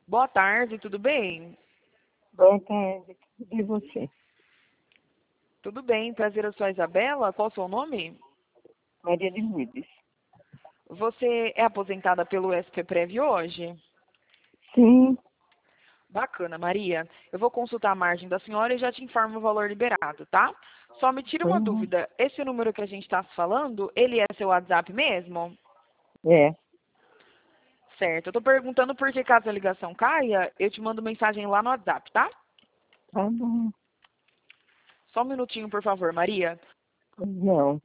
Boa tarde, tudo bem? Boa tarde. E você? Tudo bem, prazer, eu sou a Isabela. Qual o seu nome? Maria de Lourdes. Você é aposentada pelo SPPrev hoje? Sim. Bacana, Maria. Eu vou consultar a margem da senhora e já te informo o valor liberado, tá? Só me tira uma Uhum. dúvida. Esse número que a gente está falando, ele é seu WhatsApp mesmo? É. Certo. Eu tô perguntando porque caso a ligação caia, eu te mando mensagem lá no WhatsApp, tá? Tá bom. Só um minutinho, por favor, Maria. Não.